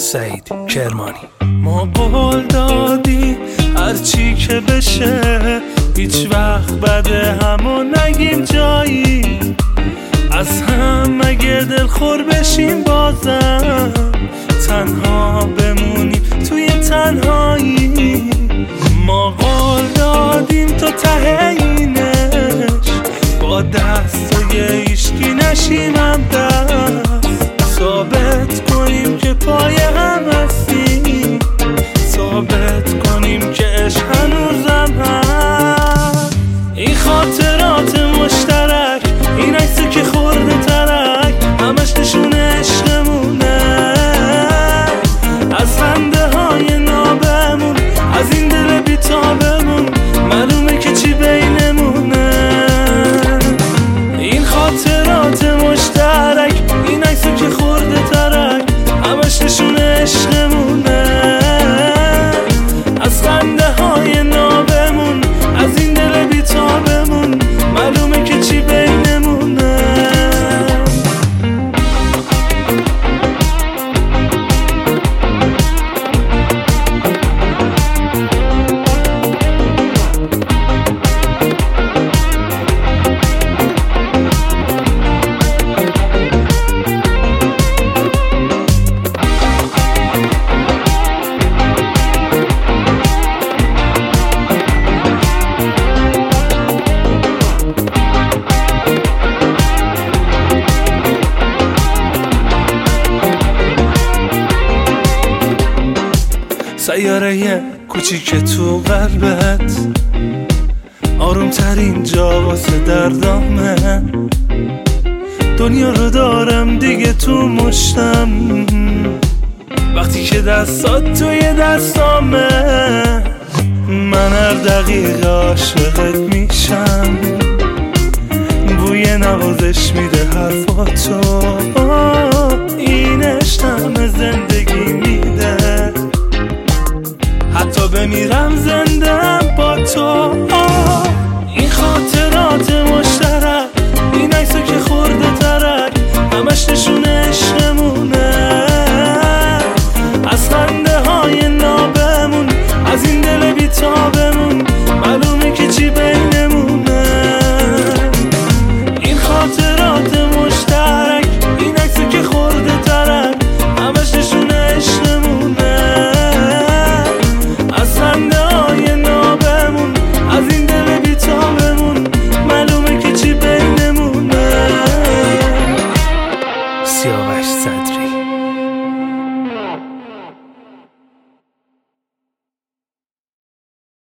سعید کرمانی. ما قول دادیم هرچی که بشه هیچ وقت بده همو نگیم جایی، از هم اگه دلخور بشیم بازم تنها بمونیم توی تنهایی. ما قول دادیم تا ته اینش با دستای هیچکی نشیم هم دست، ثابت کنیم که پای هم هستیم، ثابت کنیم که عشق هنوزم هست. این خاطرات مشترک، این عکسی که خورده ترک، همش نشون عشقمونه، از خنده های نابمون، از این دل بیتابمون معلومه که چی بینمونه. این خاطرات مشترک، این عکسی که خورده ترک، همش نشون عشقمونه، از خنده های نابمون، از این دل بیتابمون معلومه که چی بینمونه. سیاره کوچیک تو قلبت، آروم ترین جا واسه دردامه، دنیا رو دارم دیگه تو مشتم، وقتی که دستات توی دستامه، من هر دقیقه عاشقت میشم، بوی نوازش میده حرفاتو، این عشقم زندگی میده، حتی بمیرم زندم با تو.